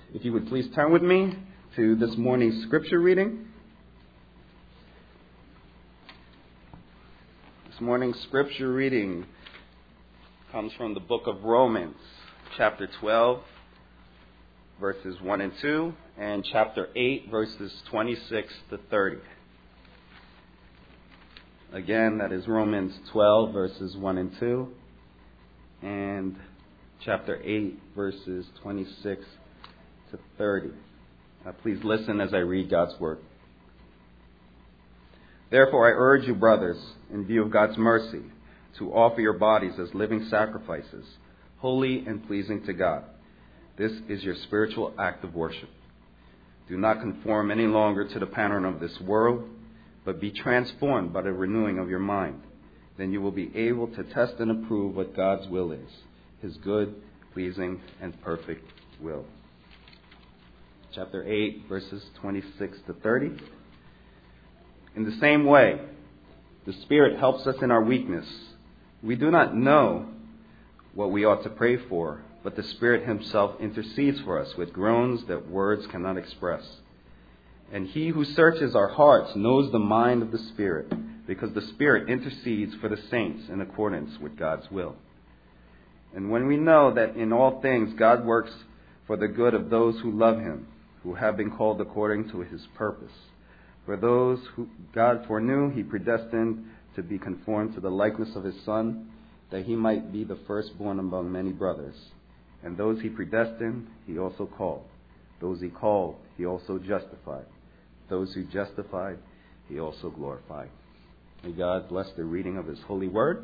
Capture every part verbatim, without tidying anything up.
If you would please turn with me to this morning's scripture reading. This morning's scripture reading comes from the book of Romans, chapter twelve, verses one and two, and chapter eight, verses twenty-six to thirty. Again, that is Romans twelve, verses one and two, and chapter eight, verses twenty-six to thirty. Uh, please listen as I read God's word. Therefore, I urge you, brothers, in view of God's mercy, to offer your bodies as living sacrifices, holy and pleasing to God. This is your spiritual act of worship. Do not conform any longer to the pattern of this world, but be transformed by the renewing of your mind. Then you will be able to test and approve what God's will is, His good, pleasing, and perfect will. Chapter eight, verses twenty-six to thirty. In the same way, the Spirit helps us in our weakness. We do not know what we ought to pray for, but the Spirit Himself intercedes for us with groans that words cannot express. And He who searches our hearts knows the mind of the Spirit, because the Spirit intercedes for the saints in accordance with God's will. And when we know that in all things God works for the good of those who love Him, who have been called according to His purpose. For those who God foreknew, He predestined to be conformed to the likeness of His Son, that He might be the firstborn among many brothers. And those He predestined, He also called. Those He called, He also justified. Those who justified, He also glorified. May God bless the reading of His holy word.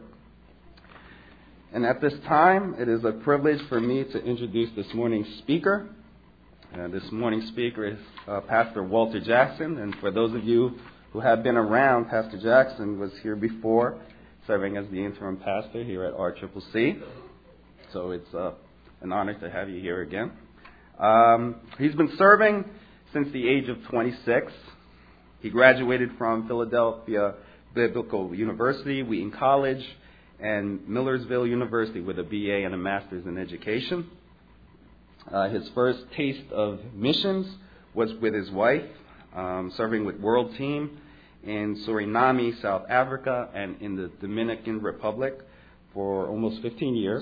And at this time, it is a privilege for me to introduce this morning's speaker. Uh, this morning's speaker is uh, Pastor Walter Jackson. And for those of you who have been around, Pastor Jackson was here before, serving as the interim pastor here at R C C C. So it's uh, an honor to have you here again. Um, he's been serving since the age of twenty-six. He graduated from Philadelphia Biblical University, Wheaton College, and Millersville University with a B A and a master's in education. Uh, his first taste of missions was with his wife, um, serving with World Team in Suriname, South Africa, and in the Dominican Republic for almost fifteen years.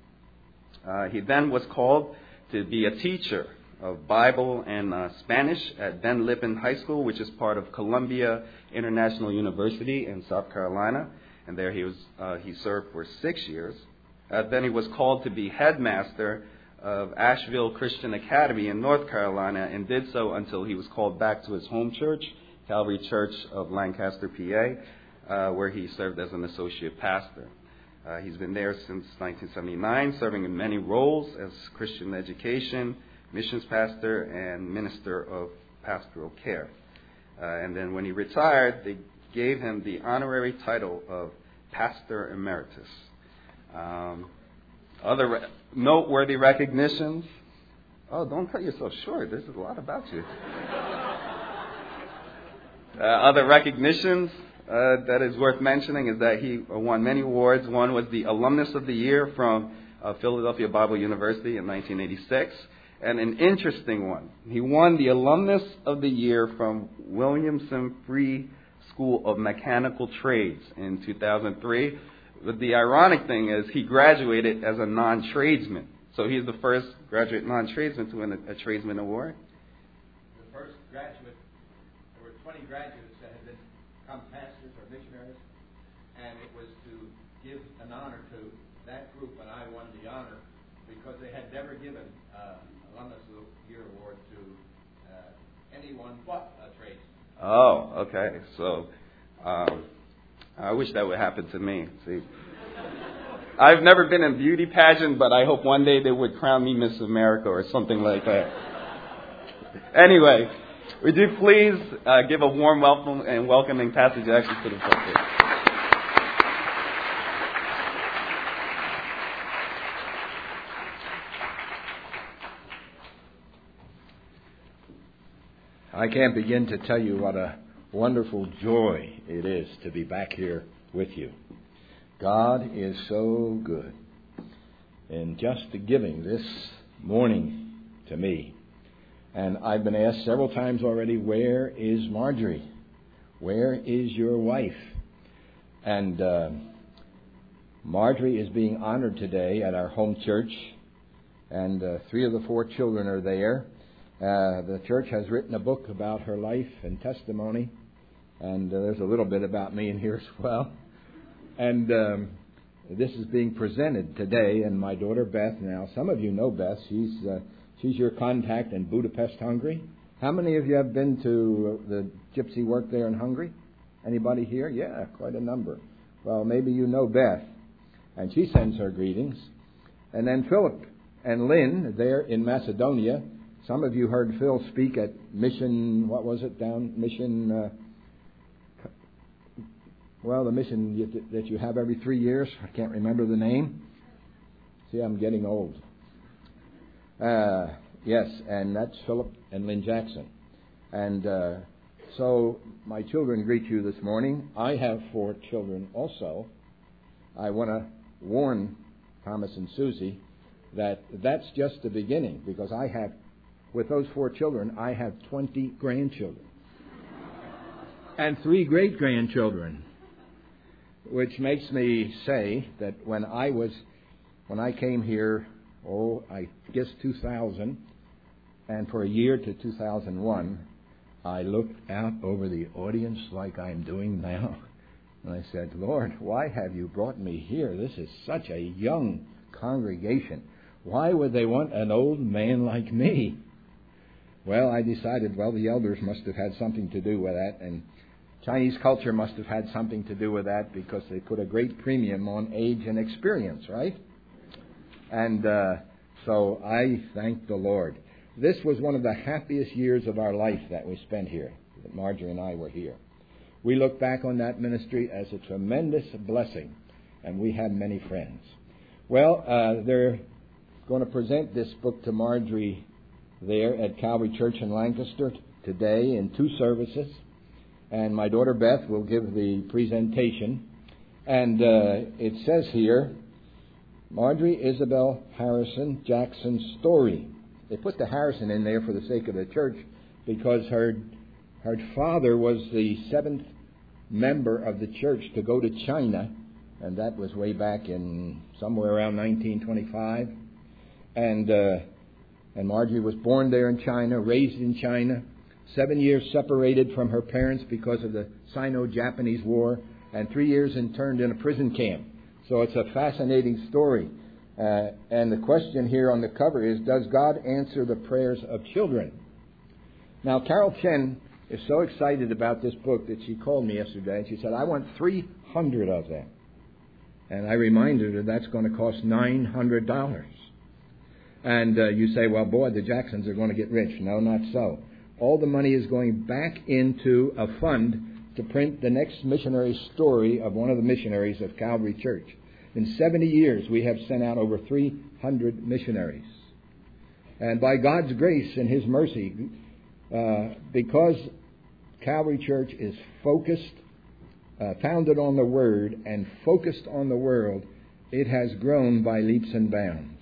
Uh, he then was called to be a teacher of Bible and uh, Spanish at Ben Lippen High School, which is part of Columbia International University in South Carolina. And there he was. Uh, he served for six years. Uh, then he was called to be headmaster of Asheville Christian Academy in North Carolina, and did so until he was called back to his home church, Calvary Church of Lancaster, P A, uh, where he served as an associate pastor. Uh, he's been there since nineteen seventy-nine, serving in many roles as Christian education, missions pastor, and minister of pastoral care. Uh, and then when he retired, they gave him the honorary title of Pastor Emeritus. Um, other re- noteworthy recognitions. Oh, don't cut yourself short. This is a lot about you. uh, other recognitions uh, that is worth mentioning is that he won many awards. One was the Alumnus of the Year from uh, Philadelphia Bible University in nineteen eighty-six. And an interesting one. He won the Alumnus of the Year from Williamson Free School of Mechanical Trades in two thousand three. But the ironic thing is he graduated as a non-tradesman. So he's the first graduate non-tradesman to win a, a tradesman award. The first graduate, there were twenty graduates that had become pastors or missionaries, and it was to give an honor to that group, and I won the honor because they had never given uh, Alumnus of the Year award to uh, anyone but a tradesman. Oh, okay. So um, I wish that would happen to me. See, I've never been in a beauty pageant, but I hope one day they would crown me Miss America or something like that. Anyway, would you please uh, give a warm welcome and welcoming Pastor Jackson to the pulpit. I can't begin to tell you what a wonderful joy it is to be back here with you. God is so good. And just giving this morning to me And I've been asked several times already, where is Marjorie? Where is your wife? And uh, Marjorie is being honored today at our home church, and uh, three of the four children are there. Uh, the church has written a book about her life and testimony, and uh, there's a little bit about me in here as well. And um, this is being presented today, and my daughter Beth, now some of you know Beth, she's uh, she's your contact in Budapest, Hungary. How many of you have been to the gypsy work there in Hungary? Anybody here? Yeah, quite a number. Well, maybe you know Beth, and she sends her greetings. And then Philip and Lynn there in Macedonia. Some of you heard Phil speak at Mission, what was it, down Mission, uh, well, the mission you, that you have every three years. I can't remember the name. See, I'm getting old. Uh, yes, and that's Philip and Lynn Jackson. And uh, so my children greet you this morning. I have four children also. I want to warn Thomas and Susie that that's just the beginning, because I have, with those four children, I have twenty grandchildren and three great-grandchildren, which makes me say that when I was, when I came here, oh, I guess two thousand, and for a year to two thousand one, I looked out over the audience like I'm doing now, and I said, Lord, why have you brought me here? This is such a young congregation. Why would they want an old man like me? Well, I decided, well, the elders must have had something to do with that, and Chinese culture must have had something to do with that, because they put a great premium on age and experience, right? And uh, so I thank the Lord. This was one of the happiest years of our life that we spent here, that Marjorie and I were here. We look back on that ministry as a tremendous blessing, and we had many friends. Well, uh, they're going to present this book to Marjorie there at Calvary Church in Lancaster today in two services. And my daughter Beth will give the presentation. And uh, it says here, Marjorie Isabel Harrison Jackson's story. They put the Harrison in there for the sake of the church, because her her father was the seventh member of the church to go to China, and that was way back in somewhere around nineteen twenty-five. And uh, and Marjorie was born there in China, raised in China, seven years separated from her parents because of the Sino-Japanese War, and three years interned in a prison camp. So it's a fascinating story. Uh, and the question here on the cover is, does God answer the prayers of children? Now, Carol Chen is so excited about this book that she called me yesterday, and she said, I want three hundred of them. And I reminded her that's going to cost nine hundred dollars. And uh, you say, well, boy, the Jacksons are going to get rich. No, not so. All the money is going back into a fund to print the next missionary story of one of the missionaries of Calvary Church. In seventy years, we have sent out over three hundred missionaries. And by God's grace and His mercy, uh, because Calvary Church is focused, uh, founded on the Word, and focused on the world, it has grown by leaps and bounds.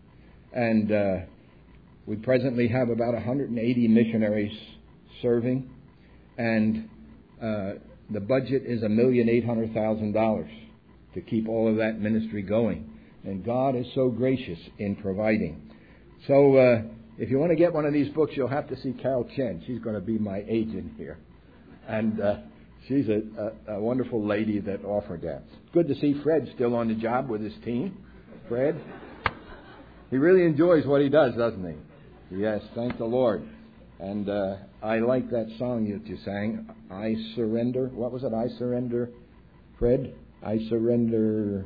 And uh, we presently have about one hundred eighty missionaries serving, and uh, the budget is one million eight hundred thousand dollars to keep all of that ministry going. And God is so gracious in providing. So uh, if you want to get one of these books, you'll have to see Carol Chen. She's going to be my agent here. And uh, she's a, a, a wonderful lady that offered that. Good to see Fred still on the job with his team. Fred? He really enjoys what he does, doesn't he? Yes, thank the Lord. And uh, I like that song that you sang, I Surrender. What was it? I Surrender, Fred? I surrender.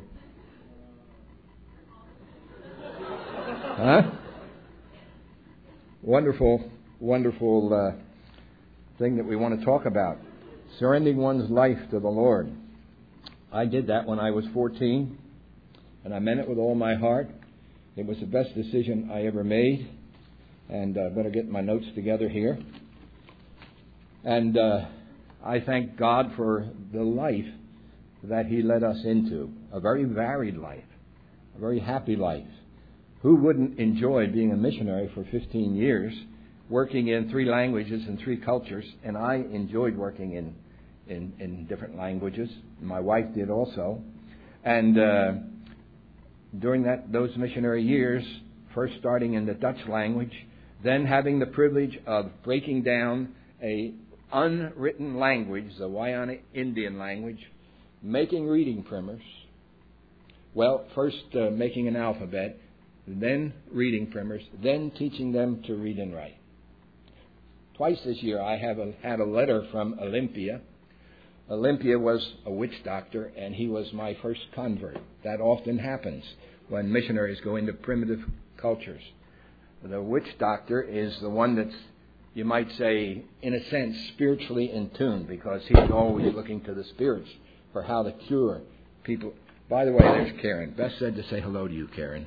Huh? Wonderful, wonderful uh, thing that we want to talk about. Surrendering one's life to the Lord. I did that when I was fourteen, and I meant it with all my heart. It was the best decision I ever made. And I uh, better get my notes together here. And uh, I thank God for the life that He led us into. A very varied life. A very happy life. Who wouldn't enjoy being a missionary for fifteen years working in three languages and three cultures, and I enjoyed working in in, in different languages. My wife did also. And uh, during that those missionary years, first starting in the Dutch language, then having the privilege of breaking down a unwritten language, the Wayana Indian language, making reading primers. Well, first uh, making an alphabet, then reading primers, then teaching them to read and write. Twice this year I have a, had a letter from Olympia. Olympia was a witch doctor, and he was my first convert. That often happens when missionaries go into primitive cultures. The witch doctor is the one that's, you might say, in a sense, spiritually in tune, because he's always looking to the spirits for how to cure people. By the way, there's Karen. Beth said to say hello to you, Karen.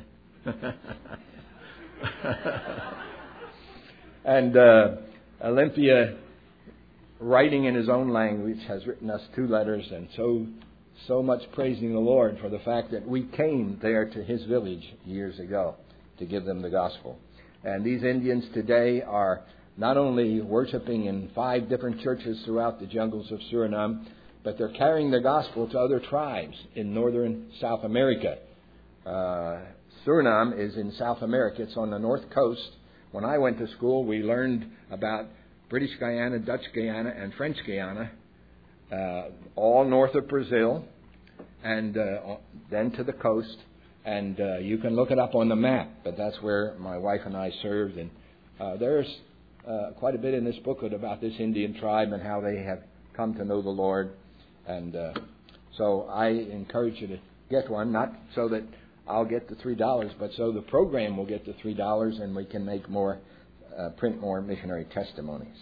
And uh, Olympia, writing in his own language, has written us two letters, and so so much praising the Lord for the fact that we came there to his village years ago to give them the gospel. And these Indians today are not only worshiping in five different churches throughout the jungles of Suriname, but they're carrying the gospel to other tribes in northern South America. Uh, Suriname is in South America. It's on the north coast. When I went to school, we learned about British Guyana, Dutch Guyana, and French Guyana, uh, all north of Brazil, and uh, then to the coast. And uh, you can look it up on the map, but that's where my wife and I served. And uh, there's uh, quite a bit in this booklet about this Indian tribe and how they have come to know the Lord. And uh, so I encourage you to get one, not so that I'll get the three dollars, but so the program will get the three dollars and we can make more, uh, print more missionary testimonies.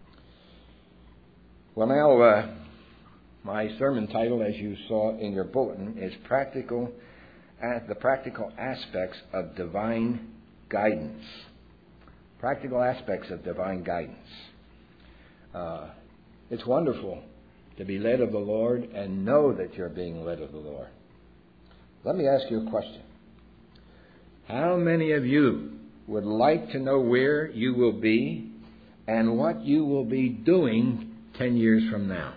Well, now, uh, my sermon title, as you saw in your bulletin, is Practical, uh, the Practical Aspects of Divine Guidance. Practical Aspects of Divine Guidance. Uh, it's wonderful to be led of the Lord and know that you're being led of the Lord. Let me ask you a question. How many of you would like to know where you will be and what you will be doing ten years from now?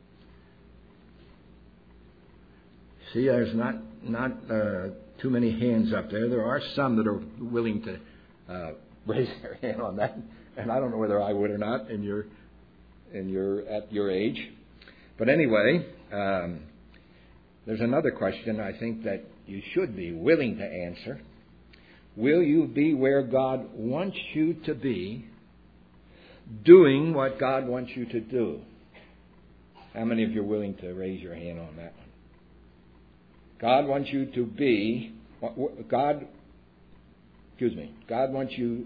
See, there's not not uh, too many hands up there. There are some that are willing to uh, raise their hand on that, and I don't know whether I would or not in your in your at your age. But anyway, um, there's another question I think that you should be willing to answer. Will you be where God wants you to be, doing what God wants you to do? How many of you are willing to raise your hand on that one? God wants you to be, God, excuse me, God wants you,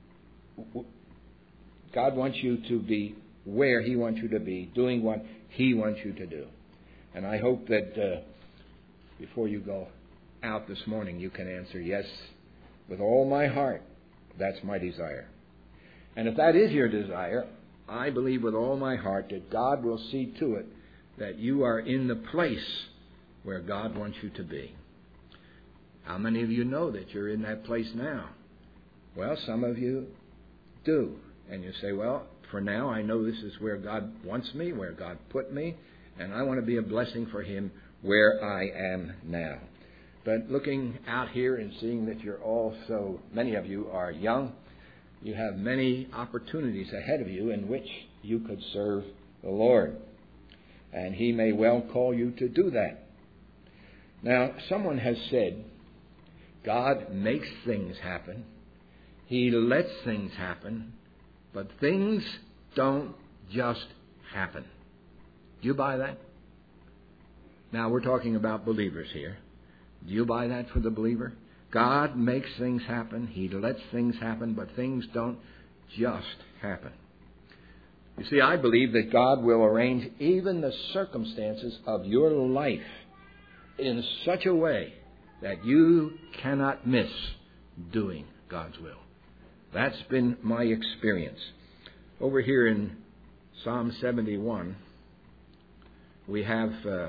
God wants you to be where He wants you to be, doing what He wants you to do. And I hope that uh, before you go out this morning, you can answer, yes, with all my heart, that's my desire. And if that is your desire, I believe with all my heart that God will see to it that you are in the place where God wants you to be. How many of you know that you're in that place now? Well, some of you do. And you say, well, for now, I know this is where God wants me, where God put me, and I want to be a blessing for Him where I am now. But looking out here and seeing that you're all so, many of you are young, you have many opportunities ahead of you in which you could serve the Lord. And He may well call you to do that. Now, someone has said, God makes things happen. He lets things happen. But things don't just happen. Do you buy that? Now, we're talking about believers here. Do you buy that for the believer? God makes things happen. He lets things happen, but things don't just happen. You see, I believe that God will arrange even the circumstances of your life in such a way that you cannot miss doing God's will. That's been my experience. Over here in Psalm seventy-one, we have uh,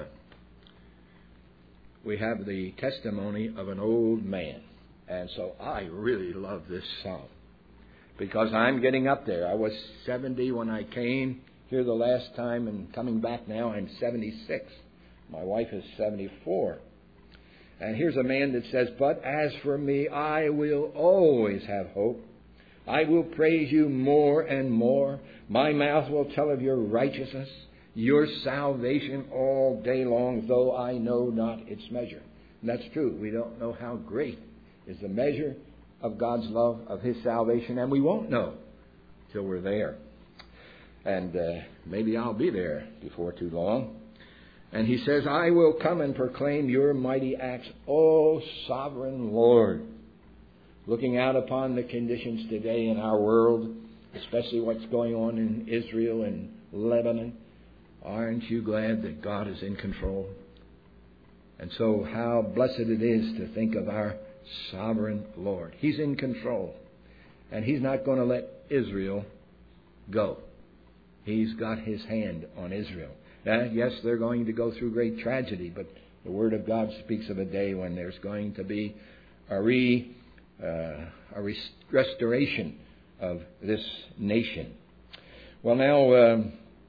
we have the testimony of an old man. And so I really love this psalm. because I'm getting up there. I was seventy when I came here the last time, and coming back now, I'm seventy-six. My wife is seventy-four. And here's a man that says, but as for me, I will always have hope. I will praise you more and more. My mouth will tell of your righteousness, your salvation all day long, though I know not its measure. And that's true. We don't know how great is the measure of God's love, of His salvation, and we won't know till we're there. And uh, maybe I'll be there before too long. And he says, I will come and proclaim your mighty acts, O sovereign Lord. Looking out upon the conditions today in our world, especially what's going on in Israel and Lebanon, aren't you glad that God is in control? And so how blessed it is to think of our sovereign Lord. He's in control. And He's not going to let Israel go. He's got His hand on Israel. Uh, yes, they're going to go through great tragedy, but the Word of God speaks of a day when there's going to be a, re, uh, a rest- restoration of this nation. Well, now um,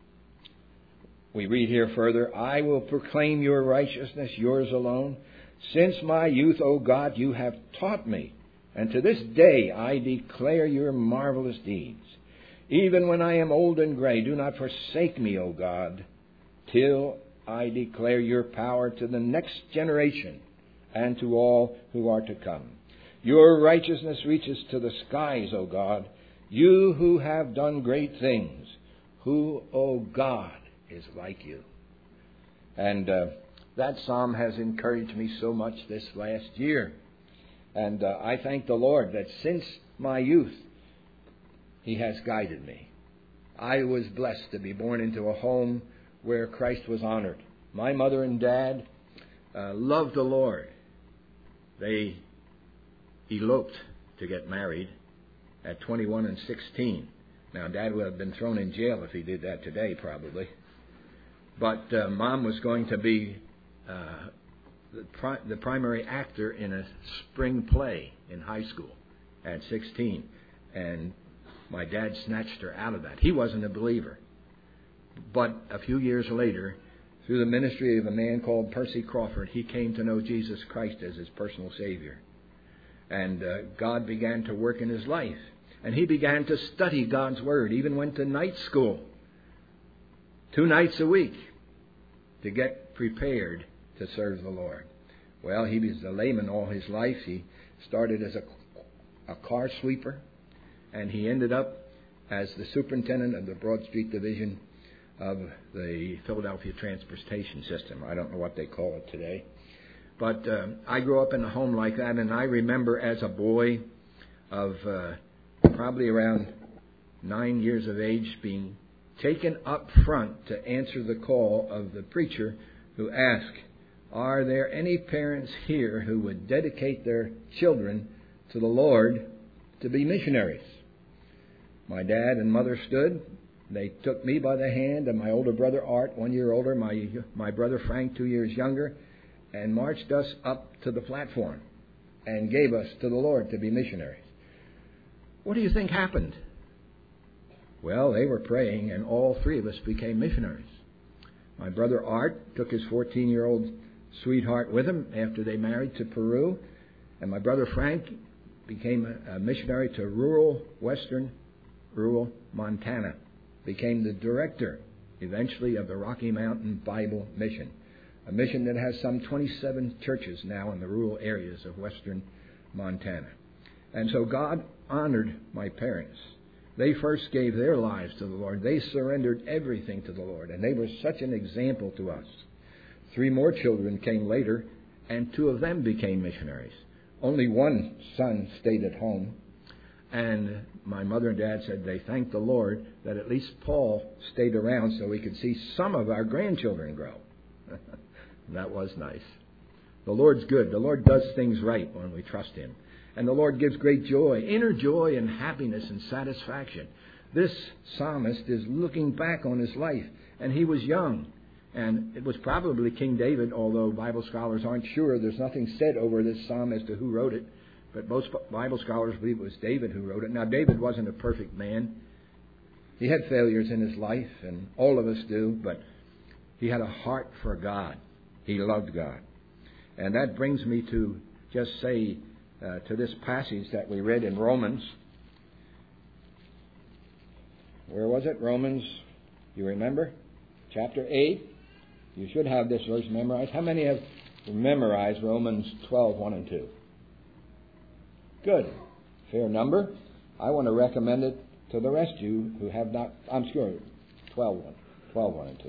we read here further, I will proclaim your righteousness, yours alone. Since my youth, O God, you have taught me, and to this day I declare your marvelous deeds. Even when I am old and gray, do not forsake me, O God, till I declare your power to the next generation and to all who are to come. Your righteousness reaches to the skies, O God, you who have done great things. Who, O God, is like you? And uh, that psalm has encouraged me so much this last year. And uh, I thank the Lord that since my youth, He has guided me. I was blessed to be born into a home where Christ was honored. My mother and dad uh, loved the Lord. They eloped to get married at twenty-one and sixteen. Now, Dad would have been thrown in jail if he did that today, probably. But uh, Mom was going to be uh, the, pri- the primary actor in a spring play in high school at sixteen. And my dad snatched her out of that. He wasn't a believer. But a few years later, through the ministry of a man called Percy Crawford, he came to know Jesus Christ as his personal Savior. And uh, God began to work in his life. And he began to study God's Word, even went to night school two nights a week to get prepared to serve the Lord. Well, he was a layman all his life. He started as a, a car sweeper, and he ended up as the superintendent of the Broad Street Division of the Philadelphia Transportation System. I don't know what they call it today. But uh, I grew up in a home like that, and I remember as a boy of uh, probably around nine years of age being taken up front to answer the call of the preacher who asked, are there any parents here who would dedicate their children to the Lord to be missionaries? My dad and mother stood. They took me by the hand and my older brother Art, one year older, my my brother Frank, two years younger, and marched us up to the platform and gave us to the Lord to be missionaries. What do you think happened? Well, they were praying, and all three of us became missionaries. My brother Art took his fourteen-year-old sweetheart with him after they married to Peru, and my brother Frank became a, a missionary to rural western, rural Montana. Became the director, eventually, of the Rocky Mountain Bible Mission, a mission that has some twenty-seven churches now in the rural areas of western Montana. And so God honored my parents. They first gave their lives to the Lord. They surrendered everything to the Lord, and they were such an example to us. Three more children came later, and two of them became missionaries. Only one son stayed at home. And my mother and dad said they thanked the Lord that at least Paul stayed around so we could see some of our grandchildren grow. That was nice. The Lord's good. The Lord does things right when we trust Him. And the Lord gives great joy, inner joy and happiness and satisfaction. This psalmist is looking back on his life, and he was young. And it was probably King David, although Bible scholars aren't sure. There's nothing said over this psalm as to who wrote it. but most Bible scholars believe it was David who wrote it. Now, David wasn't a perfect man. He had failures in his life, and all of us do, but he had a heart for God. He loved God. And that brings me to just say uh, to this passage that we read in Romans. Where was it? Romans, you remember? Chapter eight. You should have this verse memorized. How many have memorized Romans twelve, one and two? Good. Fair number. I want to recommend it to the rest of you who have not. I'm sure twelve, one. twelve, one and two.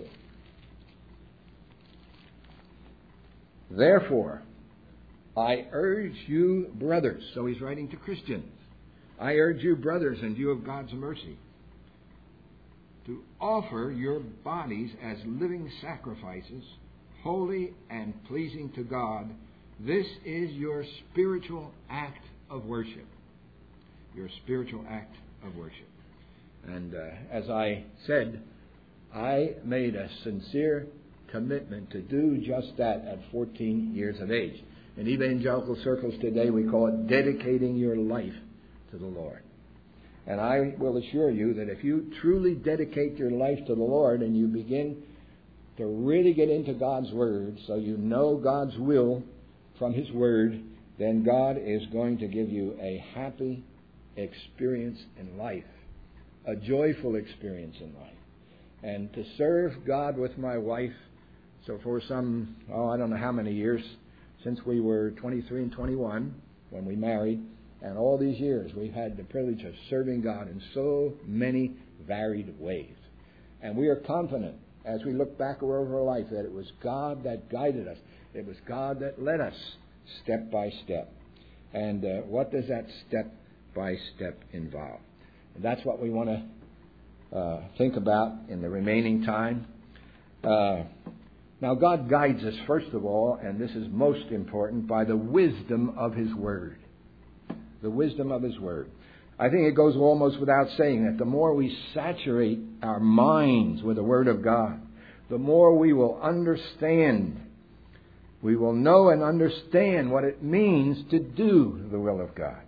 Therefore, I urge you, brothers. So he's writing to Christians. I urge you, brothers, in view of God's mercy, to offer your bodies as living sacrifices, holy and pleasing to God. This is your spiritual act of worship. Your spiritual act of worship. And uh, as I said, I made a sincere commitment to do just that at fourteen years of age. In evangelical circles today, we call it dedicating your life to the Lord. And I will assure you that if you truly dedicate your life to the Lord and you begin to really get into God's Word so you know God's will from His Word, then God is going to give you a happy experience in life, a joyful experience in life. And to serve God with my wife, so for some, oh, I don't know how many years, since we were twenty-three and twenty-one when we married, and all these years we've had the privilege of serving God in so many varied ways. And we are confident as we look back over our life that it was God that guided us. It was God that led us step by step. And uh, what does that step by step involve? And that's what we want to uh, think about in the remaining time. Uh, now, God guides us, first of all, and this is most important, by the wisdom of His Word. The wisdom of His Word. I think it goes almost without saying that the more we saturate our minds with the Word of God, the more we will understand, we will know and understand what it means to do the will of God.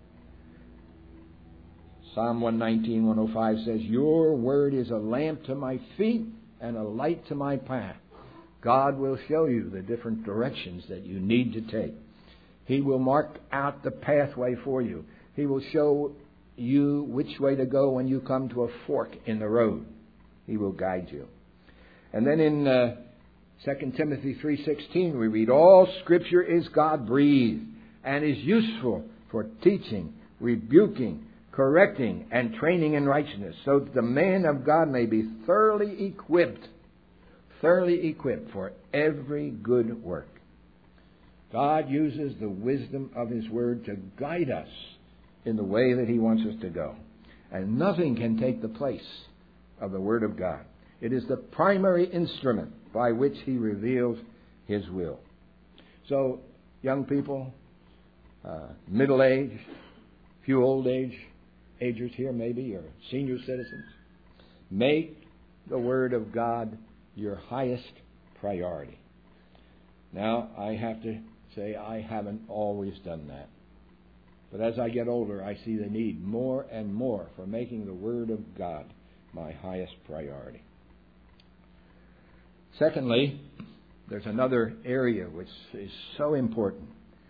Psalm one nineteen, one oh five says, your Word is a lamp to my feet and a light to my path. God will show you the different directions that you need to take. He will mark out the pathway for you. He will show you which way to go when you come to a fork in the road. He will guide you. And then in uh, Second Timothy three sixteen we read, all Scripture is God-breathed and is useful for teaching, rebuking, correcting, and training in righteousness, so that the man of God may be thoroughly equipped, thoroughly equipped for every good work. God uses the wisdom of His Word to guide us in the way that He wants us to go. And nothing can take the place of the Word of God. It is the primary instrument by which He reveals His will. So, young people, uh, middle-aged, few old-age agers here maybe, or senior citizens, make the Word of God your highest priority. Now, I have to say I haven't always done that. But as I get older, I see the need more and more for making the Word of God my highest priority. Secondly, there's another area which is so important.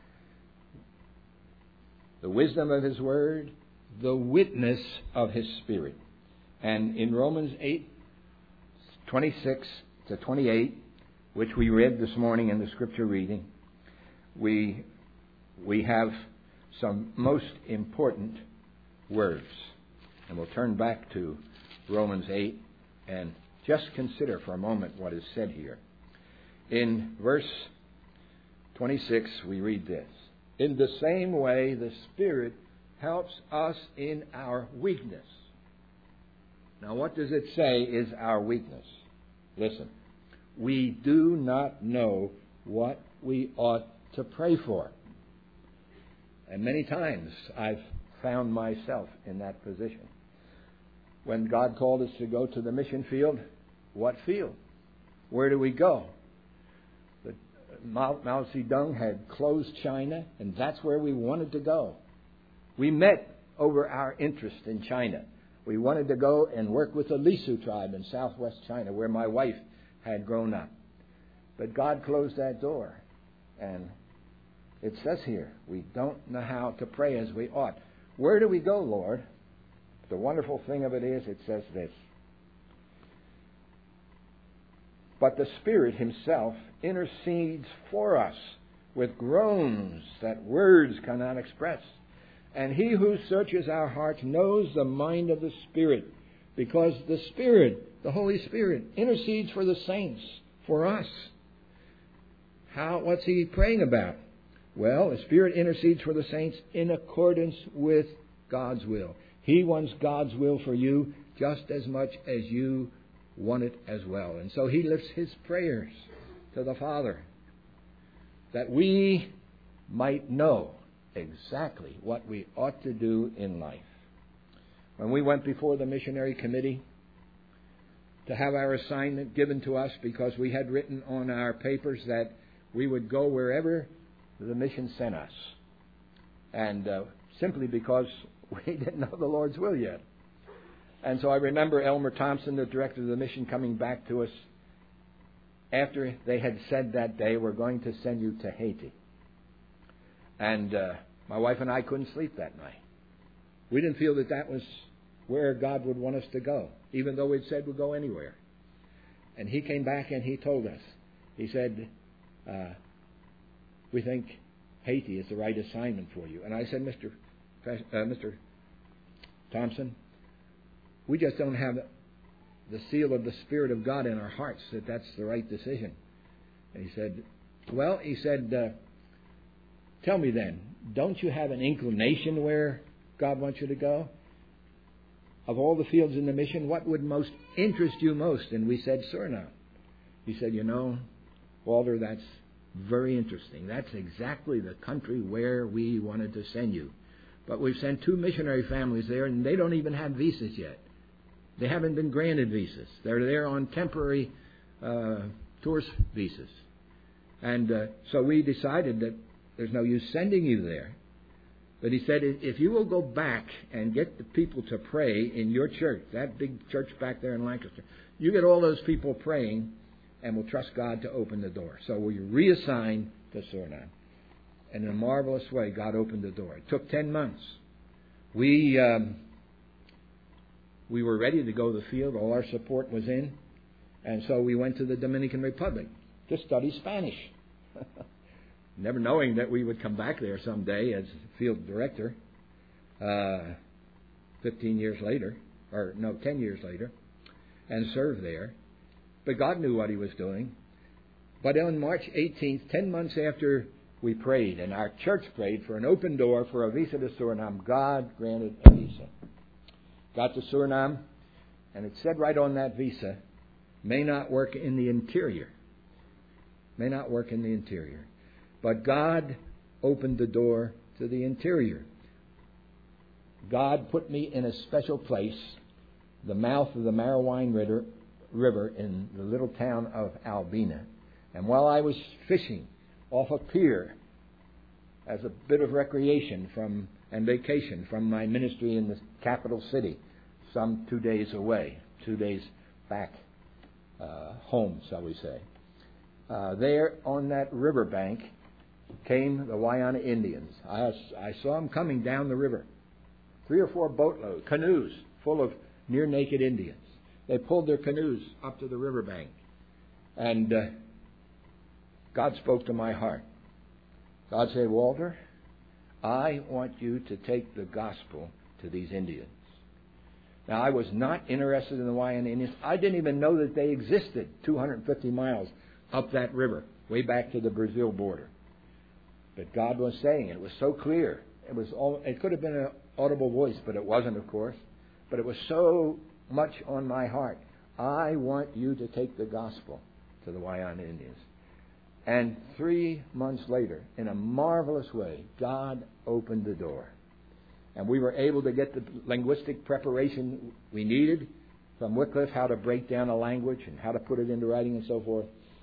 The wisdom of His Word, the witness of His Spirit. And in Romans eight, twenty-six to twenty-eight, which we read this morning in the scripture reading, we we have some most important words. And we'll turn back to Romans eight and just consider for a moment what is said here. In verse twenty-six, we read this. In the same way, the Spirit helps us in our weakness. Now, what does it say is our weakness? Listen. We do not know what we ought to pray for. And many times I've found myself in that position. When God called us to go to the mission field, what field? Where do we go? The, Mao, Mao Zedong had closed China, and that's where we wanted to go. We met over our interest in China. We wanted to go and work with the Lisu tribe in southwest China, where my wife had grown up. But God closed that door. And it says here, we don't know how to pray as we ought. Where do we go, Lord? The wonderful thing of it is, it says this. But the Spirit Himself intercedes for us with groans that words cannot express. And He who searches our hearts knows the mind of the Spirit, because the Spirit, the Holy Spirit, intercedes for the saints, for us. How? What's He praying about? Well, the Spirit intercedes for the saints in accordance with God's will. He wants God's will for you just as much as you want it as well. And so He lifts His prayers to the Father that we might know exactly what we ought to do in life. When we went before the missionary committee to have our assignment given to us, because we had written on our papers that we would go wherever the mission sent us, and uh, simply because we didn't know the Lord's will yet. And so I remember Elmer Thompson, the director of the mission, coming back to us after they had said that day, we're going to send you to Haiti. And uh, my wife and I couldn't sleep that night. We didn't feel that that was where God would want us to go, even though we'd said we'd go anywhere. And he came back and he told us, he said, uh, we think Haiti is the right assignment for you. And I said, Mister Uh, Mister Thompson, we just don't have the seal of the Spirit of God in our hearts that that's the right decision. And he said, well, he said, uh, tell me then, don't you have an inclination where God wants you to go? Of all the fields in the mission, what would most interest you most? And we said, Suriname. He said, you know, Walter, that's very interesting. That's exactly the country where we wanted to send you. But we've sent two missionary families there, and they don't even have visas yet. They haven't been granted visas. They're there on temporary uh, tourist visas. And uh, so we decided that there's no use sending you there. But he said, if you will go back and get the people to pray in your church, that big church back there in Lancaster, you get all those people praying, and we'll trust God to open the door. So we reassigned to Suriname. And in a marvelous way, God opened the door. It took ten months. We um, we were ready to go to the field. All our support was in. And so we went to the Dominican Republic to study Spanish. Never knowing that we would come back there someday as field director uh, fifteen years later, or no, ten years later, and serve there. But God knew what He was doing. But on March eighteenth, ten months after we prayed, and our church prayed for an open door for a visa to Suriname, God granted a visa. Got to Suriname, and it said right on that visa, may not work in the interior. May not work in the interior. But God opened the door to the interior. God put me in a special place, the mouth of the Marawine River, river in the little town of Albina. And while I was fishing off a pier as a bit of recreation from and vacation from my ministry in the capital city, some two days away, two days back uh, home, shall we say. Uh, there on that riverbank came the Wayana Indians. I, I saw them coming down the river. Three or four boatloads, canoes full of near-naked Indians. They pulled their canoes up to the riverbank. And uh, God spoke to my heart. God said, Walter, I want you to take the gospel to these Indians. Now, I was not interested in the Wayana Indians. I didn't even know that they existed two hundred fifty miles up that river, way back to the Brazil border. But God was saying it. It was so clear. It was all, it could have been an audible voice, but it wasn't, of course. But it was so much on my heart. I want you to take the gospel to the Wayana Indians. And three months later, in a marvelous way, God opened the door. And we were able to get the linguistic preparation we needed from Wycliffe, how to break down a language and how to put it into writing and so forth.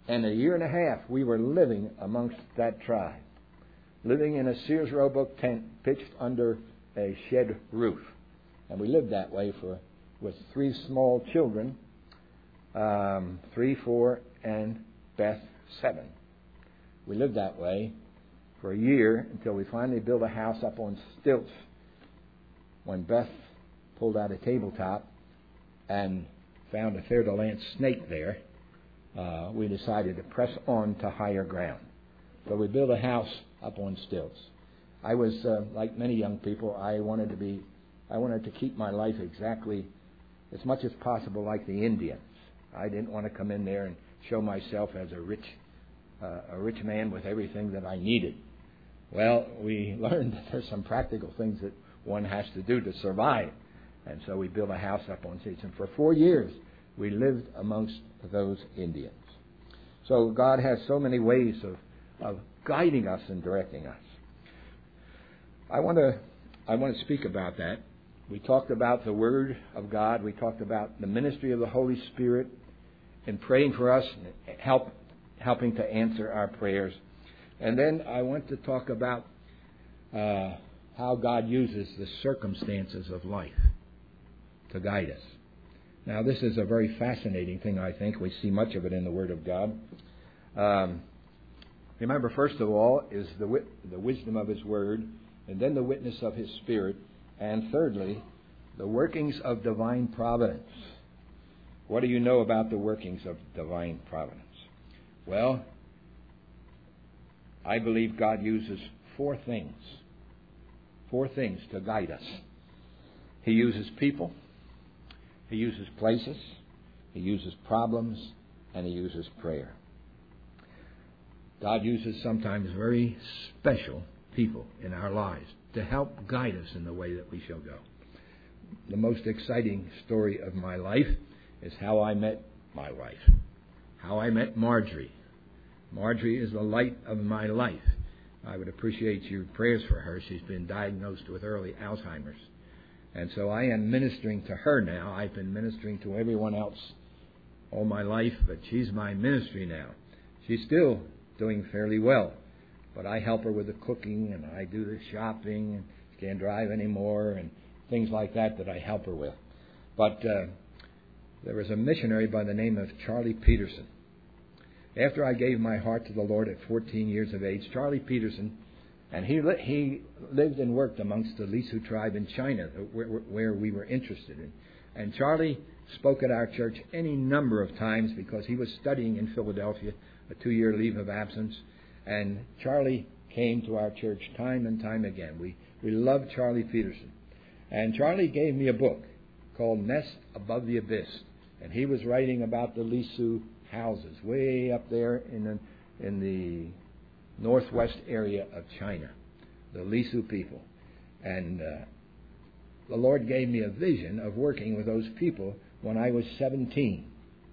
And a year and a half we were living amongst that tribe, living in a Sears Roebuck tent pitched under a shed roof. And we lived that way for with three small children, um, three, four, and Beth, seven. We lived that way for a year until we finally built a house up on stilts. When Beth pulled out a tabletop and found a fer-de-lance snake there, uh, we decided to press on to higher ground. So we built a house up on stilts. I was, uh, like many young people, I wanted to be, I wanted to keep my life exactly as much as possible like the Indians. I didn't want to come in there and show myself as a rich, uh, a rich man with everything that I needed. Well, we learned that there's some practical things that one has to do to survive. And so we built a house up on stilts. And for four years, we lived amongst those Indians. So God has so many ways of, of guiding us and directing us. I want to I want to speak about that. We talked about the Word of God. We talked about the ministry of the Holy Spirit in praying for us, help helping to answer our prayers. And then I want to talk about uh, how God uses the circumstances of life to guide us. Now, this is a very fascinating thing, I think. We see much of it in the Word of God. Um, remember, first of all, is the wit- the wisdom of His Word, and then the witness of His Spirit, and thirdly, the workings of divine providence. What do you know about the workings of divine providence? Well, I believe God uses four things, four things to guide us. He uses people, He uses places, He uses problems, and He uses prayer. God uses sometimes very special people in our lives to help guide us in the way that we shall go. The most exciting story of my life is how I met my wife, how I met Marjorie. Marjorie is the light of my life. I would appreciate your prayers for her. She's been diagnosed with early Alzheimer's. And so I am ministering to her now. I've been ministering to everyone else all my life, but she's my ministry now. She's still doing fairly well, but I help her with the cooking, and I do the shopping, and she can't drive anymore, and things like that that I help her with. But uh, there was a missionary by the name of Charlie Peterson. After I gave my heart to the Lord at fourteen years of age, Charlie Peterson, and he li- he lived and worked amongst the Lisu tribe in China, where, where we were interested in. And Charlie spoke at our church any number of times because he was studying in Philadelphia, a two-year leave of absence. And Charlie came to our church time and time again. We we loved Charlie Peterson. And Charlie gave me a book called Nest Above the Abyss. And he was writing about the Lisu houses way up there in the, in the northwest area of China, the Lisu people. And uh, the Lord gave me a vision of working with those people when I was seventeen.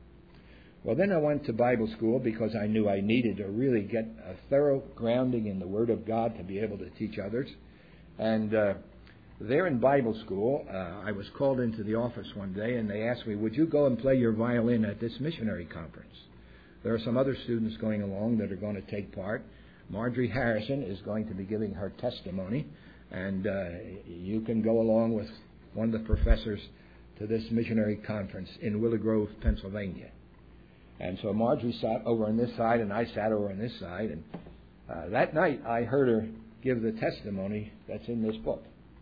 Well, then I went to Bible school because I knew I needed to really get a thorough grounding in the Word of God to be able to teach others. And uh, there in Bible school, uh, I was called into the office one day, and they asked me, would you go and play your violin at this missionary conference? There are some other students going along that are going to take part. Marjorie Harrison is going to be giving her testimony, and uh, you can go along with one of the professors to this missionary conference in Willow Grove, Pennsylvania. And so Marjorie sat over on this side, and I sat over on this side. And uh, that night, I heard her give the testimony that's in this book.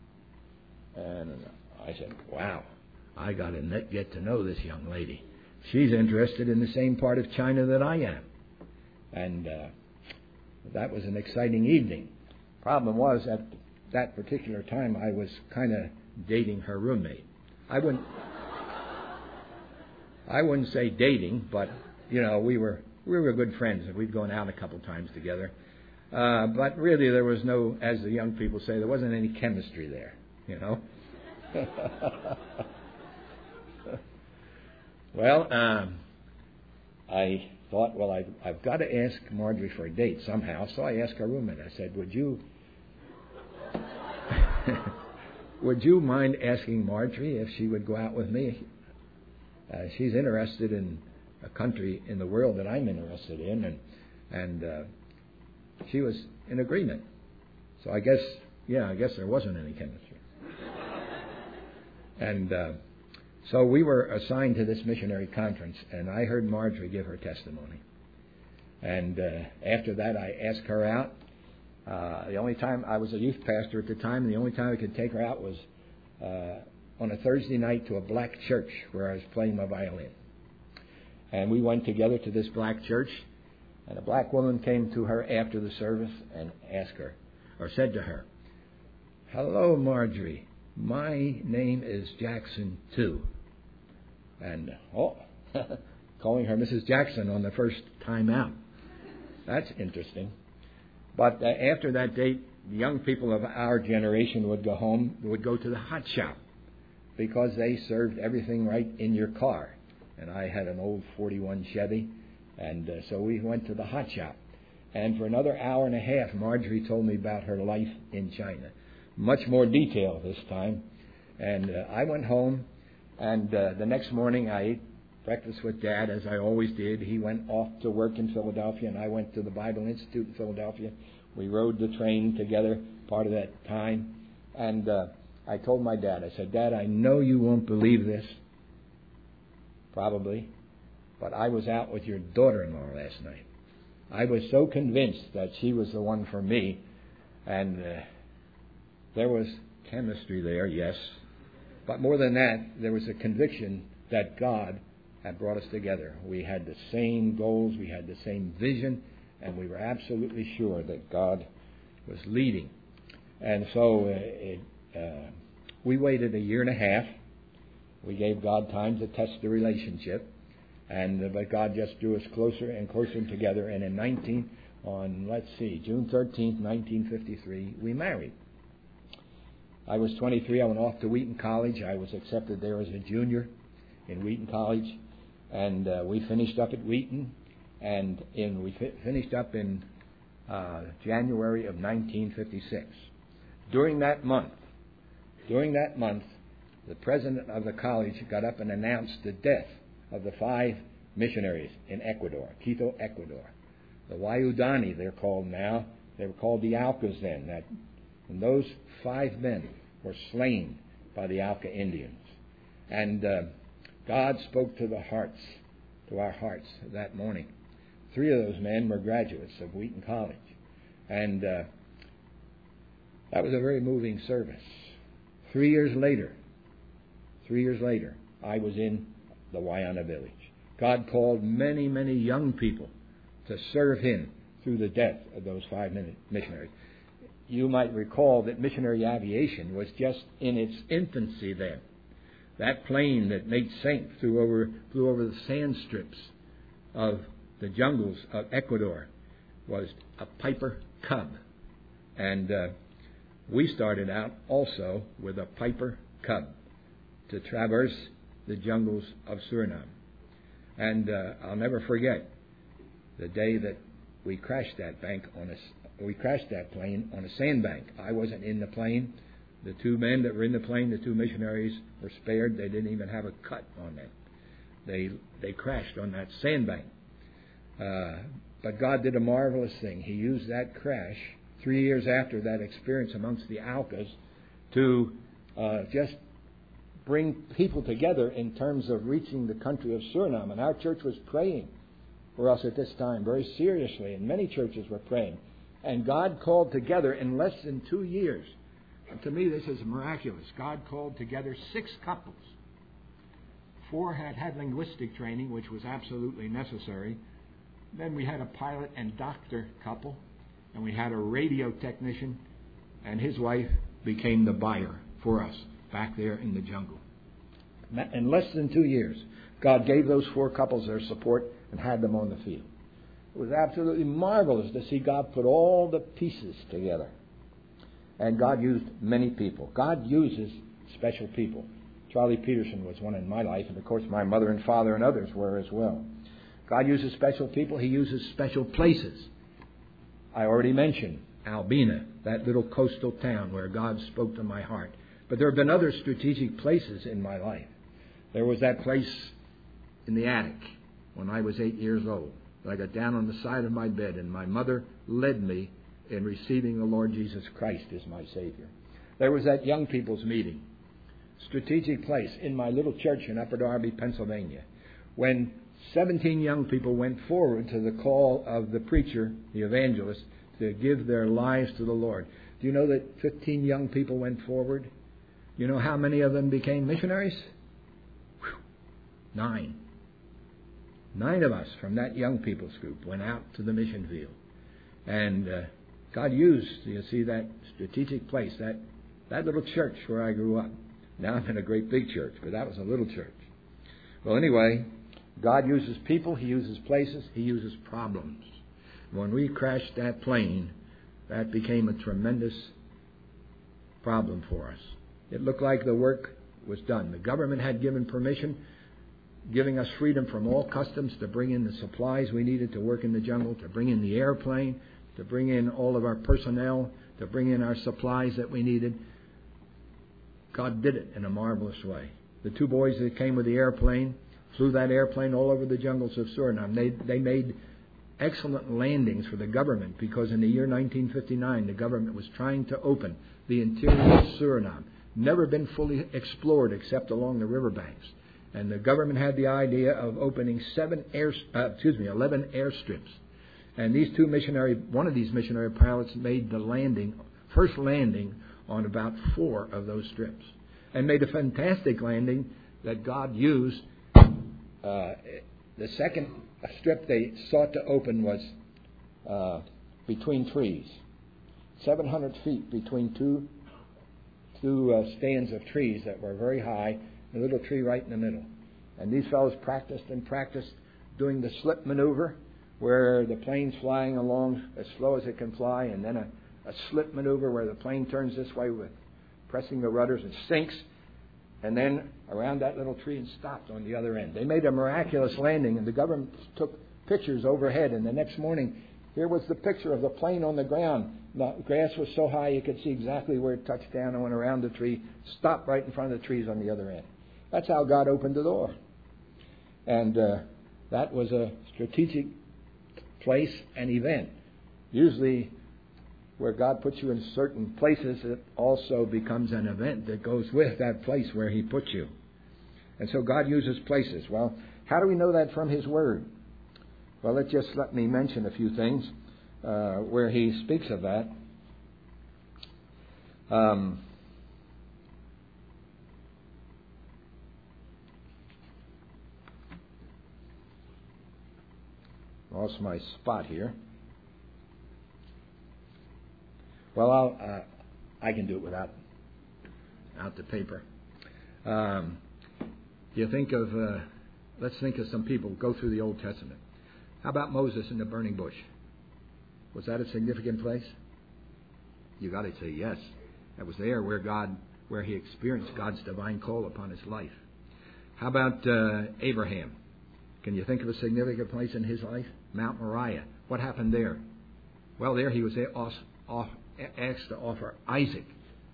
And I said, wow, I got to get to know this young lady. She's interested in the same part of China that I am. And uh, that was an exciting evening. Problem was, at that particular time, I was kind of dating her roommate. I wouldn't... I wouldn't say dating, but, you know, we were we were good friends. We'd gone out a couple times together. Uh, but really there was no, as the young people say, there wasn't any chemistry there, you know. Well, um, I thought, well, I've, I've got to ask Marjorie for a date somehow. So I asked her roommate, I said, would you... would you mind asking Marjorie if she would go out with me? Uh, she's interested in a country in the world that I'm interested in, and and uh, she was in agreement. So I guess, yeah, I guess there wasn't any chemistry. And uh, so we were assigned to this missionary conference, and I heard Marjorie give her testimony. And uh, after that, I asked her out. Uh, the only time I was a youth pastor at the time, and the only time I could take her out was uh, on a Thursday night to a black church where I was playing my violin. And we went together to this black church, and a black woman came to her after the service and asked her, or said to her, "Hello, Marjorie. My name is Jackson, too." And, oh, calling her Missus Jackson on the first time out. That's interesting. But uh, after that date, the young people of our generation would go home, would go to the hot shop because they served everything right in your car. And I had an old forty-one Chevy, and uh, so we went to the hot shop. And for another hour and a half, Marjorie told me about her life in China. Much more detail this time. And uh, I went home, and uh, the next morning I ate breakfast with Dad, as I always did. He went off to work in Philadelphia, and I went to the Bible Institute in Philadelphia. We rode the train together part of that time. And uh, I told my dad, I said, "Dad, I know you won't believe this, probably, but I was out with your daughter-in-law last night. I was so convinced that she was the one for me, and uh, there was chemistry there, yes, but more than that, there was a conviction that God had brought us together. We had the same goals, we had the same vision, and we were absolutely sure that God was leading." And so uh, it, uh, we waited a year and a half. We gave God time to test the relationship, and uh, but God just drew us closer and closer together. And in nineteen, on let's see, June thirteenth, nineteen fifty-three, we married. I was twenty-three. I went off to Wheaton College. I was accepted there as a junior in Wheaton College, and uh, we finished up at Wheaton, and in we fi- finished up in uh, January of nineteen fifty-six. During that month, during that month, the president of the college got up and announced the death of the five missionaries in Ecuador, Quito, Ecuador. The Wayudani, they're called now. They were called the Aucas then. That, and those five men were slain by the Auca Indians. And uh, God spoke to the hearts, to our hearts that morning. Three of those men were graduates of Wheaton College. And uh, that was a very moving service. Three years later, Three years later, I was in the Wayana village. God called many, many young people to serve Him through the death of those five missionaries. You might recall that missionary aviation was just in its infancy then. That plane that Nate Saint flew over, flew over the sand strips of the jungles of Ecuador was a Piper Cub. And uh, we started out also with a Piper Cub to traverse the jungles of Suriname. And uh, I'll never forget the day that we crashed that bank on a, we crashed that plane on a sandbank. I wasn't in the plane. The two men that were in the plane, the two missionaries, were spared. They didn't even have a cut on them. They they crashed on that sandbank. Uh, but God did a marvelous thing. He used that crash three years after that experience amongst the Aucas to uh, just bring people together in terms of reaching the country of Suriname. And our church was praying for us at this time very seriously, and many churches were praying. And God called together in less than two years. And to me, this is miraculous. God called together six couples. Four had had linguistic training, which was absolutely necessary. Then we had a pilot and doctor couple, and we had a radio technician, and his wife became the buyer for us back there in the jungle. In less than two years, God gave those four couples their support and had them on the field. It was absolutely marvelous to see God put all the pieces together. And God used many people. God uses special people. Charlie Peterson was one in my life, and of course my mother and father and others were as well. God uses special people. He uses special places. I already mentioned Albina, that little coastal town where God spoke to my heart. But there have been other strategic places in my life. There was that place in the attic when I was eight years old. I got down on the side of my bed, and my mother led me in receiving the Lord Jesus Christ as my Savior. There was that young people's meeting, strategic place, in my little church in Upper Darby, Pennsylvania, when seventeen young people went forward to the call of the preacher, the evangelist, to give their lives to the Lord. Do you know that fifteen young people went forward? You know how many of them became missionaries? Whew. Nine. Nine of us from that young people's group went out to the mission field. And uh, God used, you see, that strategic place, that, that little church where I grew up. Now I'm in a great big church, but that was a little church. Well, anyway, God uses people, He uses places, He uses problems. When we crashed that plane, that became a tremendous problem for us. It looked like the work was done. The government had given permission, giving us freedom from all customs to bring in the supplies we needed to work in the jungle, to bring in the airplane, to bring in all of our personnel, to bring in our supplies that we needed. God did it in a marvelous way. The two boys that came with the airplane flew that airplane all over the jungles of Suriname. They, they made excellent landings for the government, because in the year nineteen fifty-nine, the government was trying to open the interior of Suriname. Never been fully explored except along the riverbanks. And the government had the idea of opening seven air, uh, excuse me, eleven airstrips. And these two missionary, one of these missionary pilots made the landing, first landing on about four of those strips, and made a fantastic landing that God used. Uh, the second strip they sought to open was uh, between trees, seven hundred feet between two two uh, stands of trees that were very high. A little tree right in the middle. And these fellows practiced and practiced doing the slip maneuver, where the plane's flying along as slow as it can fly, and then a, a slip maneuver where the plane turns this way with pressing the rudders and sinks, and then around that little tree and stopped on the other end. They made a miraculous landing, and the government took pictures overhead, and the next morning, here was the picture of the plane on the ground. The grass was so high you could see exactly where it touched down and went around the tree, stopped right in front of the trees on the other end. That's how God opened the door. And uh, that was a strategic place and event. Usually where God puts you in certain places, it also becomes an event that goes with that place where He puts you. And so God uses places. Well, how do we know that from His Word? Well, let just let me mention a few things uh, where He speaks of that. Um, lost my spot here. Well, I'll, uh, I can do it without, without the paper. Um, you think of, uh, let's think of some people go through the Old Testament. How about Moses in the burning bush? Was that a significant place? You got to say yes. That was there where God, where he experienced God's divine call upon his life. How about uh, Abraham? Can you think of a significant place in his life? Mount Moriah. What happened there? Well, there he was asked to offer Isaac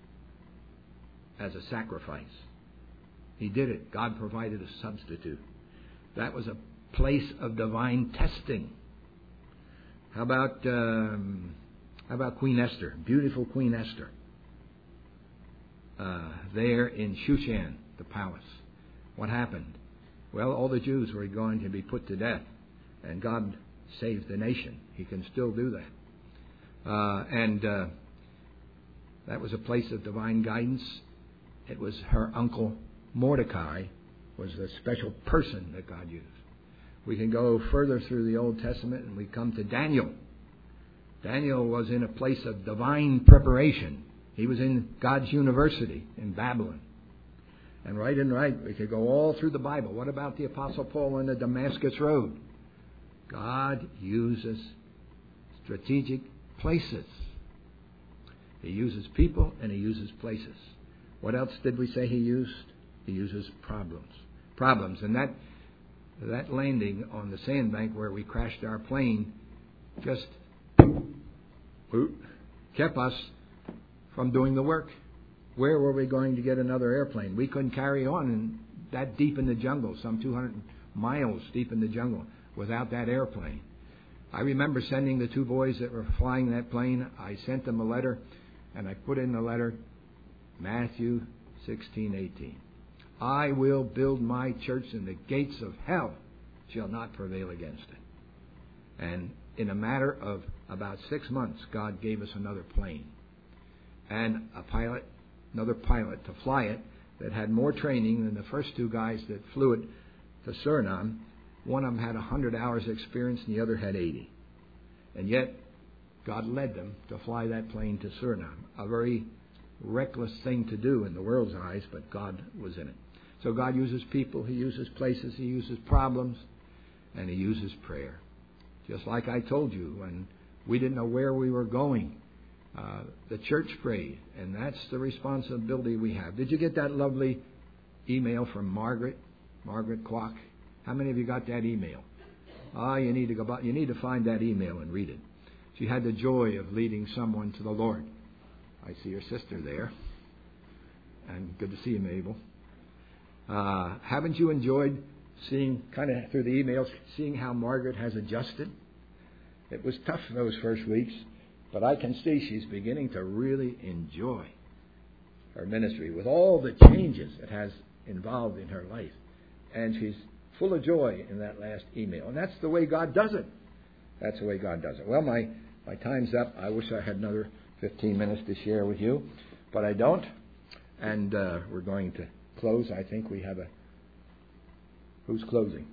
as a sacrifice. He did it. God provided a substitute. That was a place of divine testing. How about um, how about Queen Esther? Beautiful Queen Esther. Uh, there in Shushan, the palace. What happened? Well, all the Jews were going to be put to death, and God saved the nation. He can still do that. Uh, and uh, that was a place of divine guidance. It was her uncle Mordecai was the special person that God used. We can go further through the Old Testament and we come to Daniel. Daniel was in a place of divine preparation. He was in God's university in Babylon. And right and right, we could go all through the Bible. What about the Apostle Paul on the Damascus Road? God uses strategic places. He uses people and he uses places. What else did we say he used? He uses problems. Problems. And that that landing on the sandbank where we crashed our plane just kept us from doing the work. Where were we going to get another airplane? We couldn't carry on in that deep in the jungle, some two hundred miles deep in the jungle without that airplane. I remember sending the two boys that were flying that plane, I sent them a letter, and I put in the letter, Matthew sixteen eighteen. I will build my church, and the gates of hell shall not prevail against it. And in a matter of about six months, God gave us another plane and a pilot, another pilot to fly it that had more training than the first two guys that flew it to Suriname. One of them had one hundred hours experience and the other had eighty. And yet, God led them to fly that plane to Suriname. A very reckless thing to do in the world's eyes, but God was in it. So God uses people, He uses places, He uses problems, and He uses prayer. Just like I told you, when we didn't know where we were going, uh, the church prayed, and that's the responsibility we have. Did you get that lovely email from Margaret, Margaret Kwok? How many of you got that email? Ah, you need to go back, you need to find that email and read it. She had the joy of leading someone to the Lord. I see your sister there, and good to see you, Mabel. Uh, haven't you enjoyed seeing, kind of through the emails, seeing how Margaret has adjusted? It was tough those first weeks, but I can see she's beginning to really enjoy her ministry with all the changes it has involved in her life. And she's full of joy in that last email. And that's the way God does it. That's the way God does it. Well, my, my time's up. I wish I had another fifteen minutes to share with you, but I don't. And uh, we're going to close. I think we have a... Who's closing?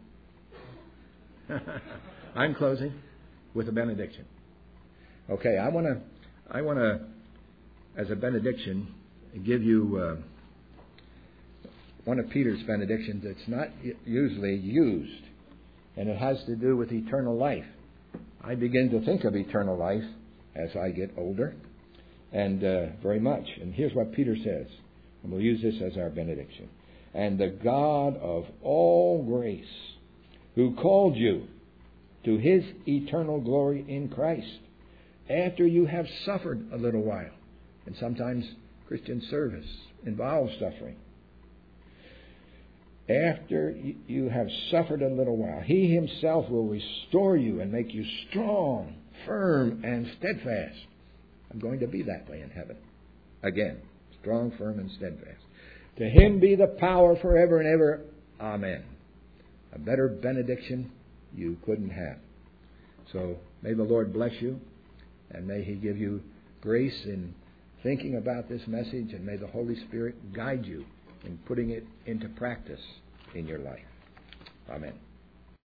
I'm closing with a benediction. Okay, I want to, I want to, as a benediction, give you uh, one of Peter's benedictions that's not usually used, and it has to do with eternal life. I begin to think of eternal life as I get older, and uh, very much. And here's what Peter says, and we'll use this as our benediction. And the God of all grace, who called you to His eternal glory in Christ, after you have suffered a little while, and sometimes Christian service involves suffering. After you have suffered a little while, He Himself will restore you and make you strong, firm, and steadfast. I'm going to be that way in heaven. Again, strong, firm, and steadfast. To Him be the power forever and ever. Amen. A better benediction you couldn't have. So may the Lord bless you, and may He give you grace in thinking about this message, and may the Holy Spirit guide you in putting it into practice in your life. Amen.